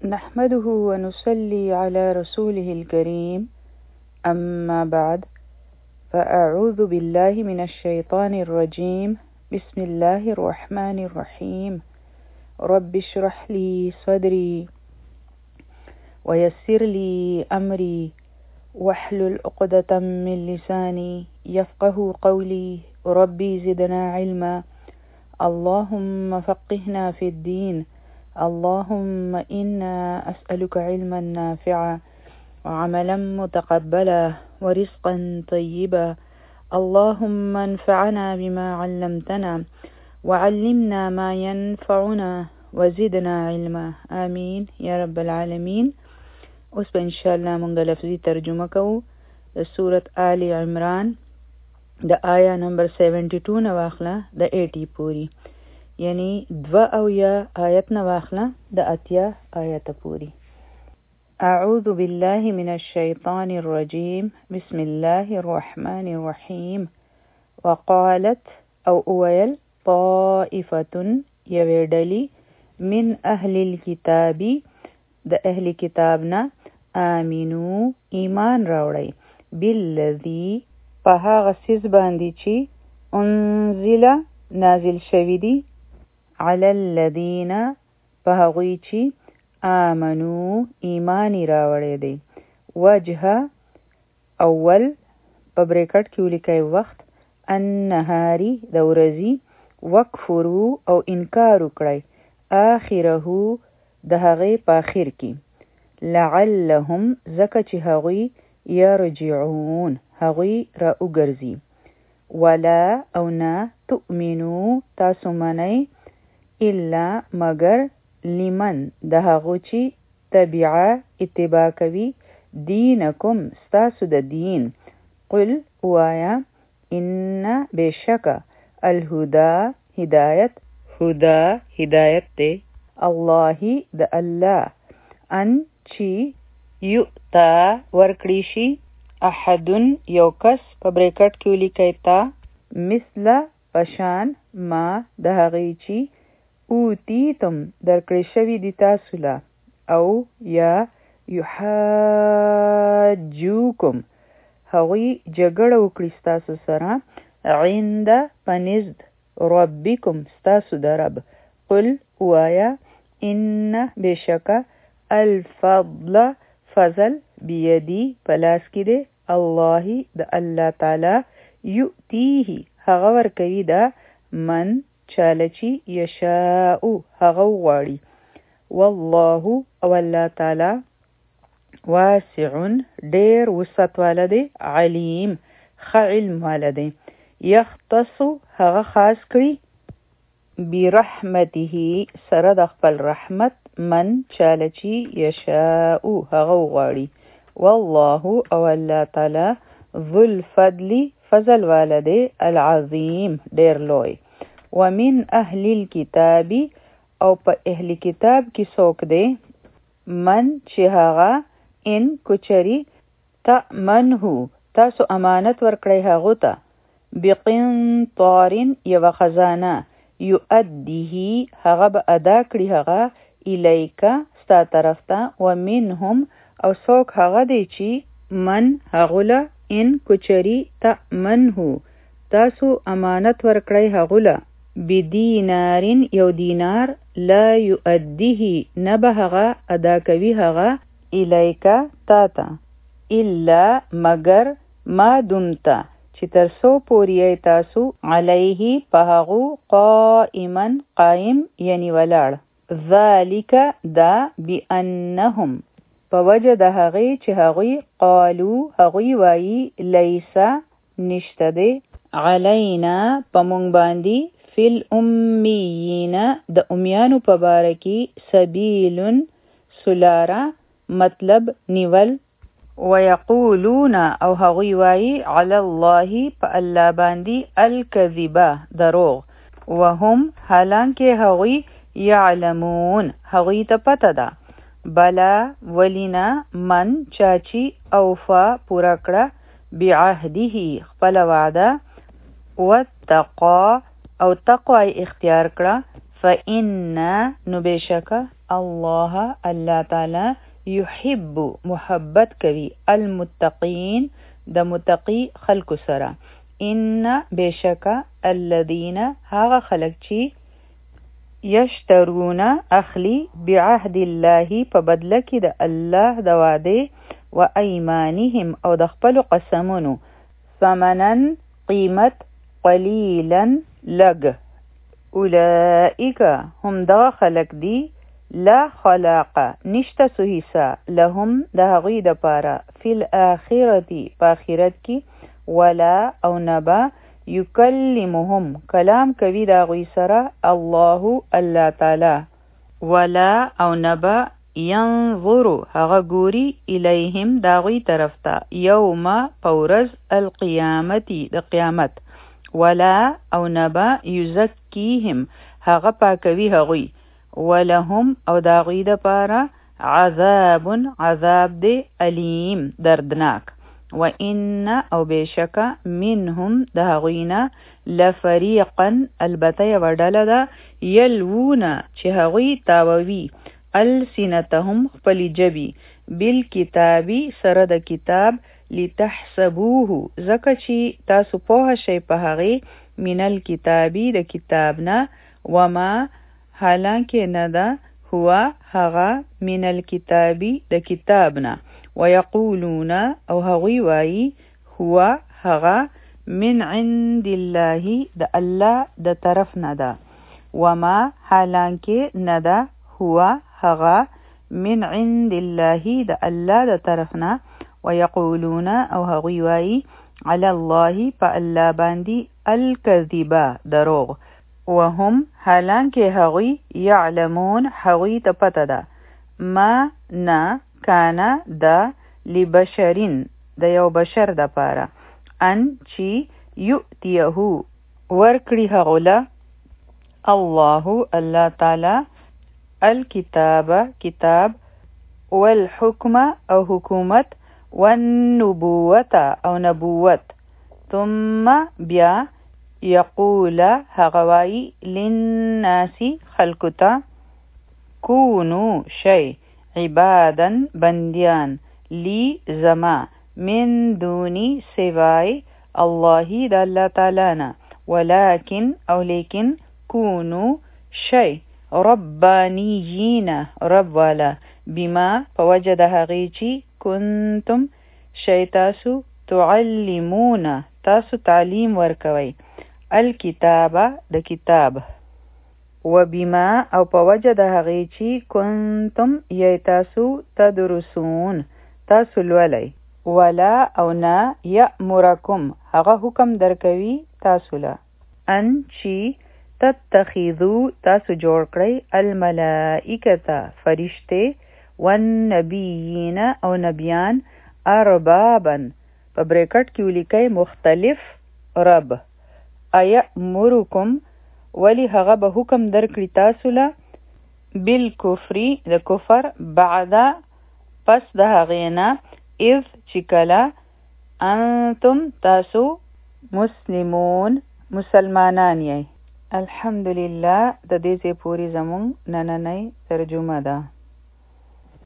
نحمده ونصلي على رسوله الكريم أما بعد فأعوذ بالله من الشيطان الرجيم بسم الله الرحمن الرحيم رب اشرح لي صدري ويسر لي أمري واحلل عقدة من لساني يفقه قولي ربي زدنا علما اللهم فقهنا في الدين اللهم إنا أسألك علما نافعا وعملا متقبلا ورزقا طيبا اللهم انفعنا بما علمتنا وعلمنا ما ينفعنا وزدنا علما آمين يا رب العالمين. اوس په انشاءالله مونږ لفظي ترجمه کوو د سورت آل عمران د آیا نمبر 72 نه واخله د 80 پوری، یعنی 2 آیت نه واخله د 80 آیت پوری. اعوذ بالله من الشیطان الرجیم بسم الله الرحمن الرحیم. وقالت او اویل طائفة یویډلی من اهل الكتاب د اهل کتابنا آمینو ایمان راوړی بالذی په هغه څیز باندې چې انزل نازل شوی دی علی الذین په هغوی چې آمنو ایمان راوړی دی وجه اول په بریکټ کې ولیکئ وخت النهاری د ورځې وکفرو او انکار وکړئ آخره د هغې په آخر کې لعلهم ځکه چې هغوی یرجعون هغوی را وګرځي ولا او نه تؤمنو تاسو منئ الا مگر لمن د هغو چې تبعه اتباع کوي دینکم ستاسو د دین قل وایا ان بشک الهدى هدایت دی الله د الله ان چې یؤتا ورکړی شي احدن یو کس په بریکټ کې ولیکئ تا مثل پشان ما د هغې چې اوتیتم درکړی شوي دي تاسو له او یا یحاجوکم هغوی جګړه وکړي ستاسو سره عند پنزد ربکم ستاسو د رب قل وایا ان بشک الفضل فضل بیدی پلاس کې دی الله د الله تعالی یؤتیه هغه ورکوي دا من چاله چې یشاء هغه غواړي والله او الله تعالی واسع ډیر وسعت والا دی علیم ښه علم والا دی یختص هغه خاص کړي برحمته سره د خپل رحمت من چاله چې یشاء هغه غواړي والله او الله تعالی ذو الفضل فضل والا دی العظیم ډیر لوی ومن اهل الكتاب او په اهل کتاب کې څوک دی من چې هغه ان کچری تأمنه تاسو امانت ورکړی هغو ته بقنطار یوه خزانه یؤدیه هغه به ادا کړي هغه الیکا ستا طرف ته ومنهم او څوک هغه دی چې من هغوله ان کچری تأمنه تاسو امانت ورکړی هغوله بدینارین یو دینار لا یؤدیه نه به هغه ادا کوي هغه الیکا تا ته الا مگر ما دمته چې تر څو پورې تاسو علیه په هغو قائما قائم یعنی ولاړ ذالک دا بانهم په وجه د هغې چې هغوی قالو هغوی وایي لیسا نشته دی علینا په مونږ باندې فی الامیین د امیانو په باره کې سبیل سلاره مطلب نیول ویقولون او هغوی وایي علی الله په الله باندې الکذبه دروغ وهم حالانکه هغوی یعلمون هغوی ته پته ده بلا ولینا من چاچی اوفا پورا کړه بعهده خپل وعده واتقا او تقوی اختیار کړه فإن نبشك الله الله تعالی يحب محبت کوي المتقین د متقی خلق سره. ان بشک الذین هغه خلق چې یشترون اخلی بعهد الله په بدله کې د الله د وعده و ایمانهم او د خپل قسمونو ثمنن قیمت قلیلا لگ اولئک هم دغه خلق دی لا خلاق نشته سو حصہ لهم د هغوی د پاره فی الاخرتی په آخرت کې ولا او نبا یکلمهم کلام کوي د هغوی سره الله الله تعالی ولا او نبا ینظر هغه ګوري الیهم د هغوی طرف ته یوم پورز القیامتی د قیامت ولا او نبا یزکیهم هغه پاکوي هغوی ولهم او د هغوی د پاره عذاب عذاب دی علیم دردناک و ان او بشک منهم د هغوینا لفریقا البته یو ډله ده یلوون چې هغوی تاووي السنتهم خپل جبی بالکتابی سره د کتاب لتحسبوه ځکه چې تاسو پوه شئ په هغې من الکتابی د کتابنا وما حالانکه نه ده هو هغه من الکتابی د کتابنا ويقولون او هغوی وایی هو هغه من عند الله د الله د طرف نه ده وما حالانکه نه ده هو هغه من عند الله د الله د طرف نه ويقولون او هغوی وایی علی الله په الله باندې الکذبا دروغ وهم حالانکه هغوی یعلمون هغوی ته پته ده ما نه کانا دا لبشرین د یو بشر د پاره ان چی یؤتیهو ورکړي هغوله الله الله تعالی الکتاب کتاب والحکم او حکومت والنبوت او نبوت ثم بیا یقول هغوای للناس خلقتا کونو شی عبادا بندیان لی زما من دونی سوای الله د الله تعالی نه ولکن او لیکن کونو شی ربانیین رب والا بما فوجد هغی چی کنتم شی تاسو تعلمون تاسو تعلیم ورکوي الکتاب د کتاب وبما او په وجه د هغې چې کنتم یې تاسو تدرسون تاسو لولئ ولا او نه یأمرکم هغه حکم درکوي تاسو له ان چې تتخذو تاسو جوړ کړئ الملائکته فرشته والنبیین او نبیان اربابا په بریکټ کې ولیکئ مختلف رب ایأمرکم ولی هغه به حکم درکړي تاسو له بالکفر د کفر بعد پس د هغې نه اذ چې کله انتم تاسو مسلمون مسلمانان یې الحمدلله د دې ځای پورې زموږ نننۍ ترجمه ده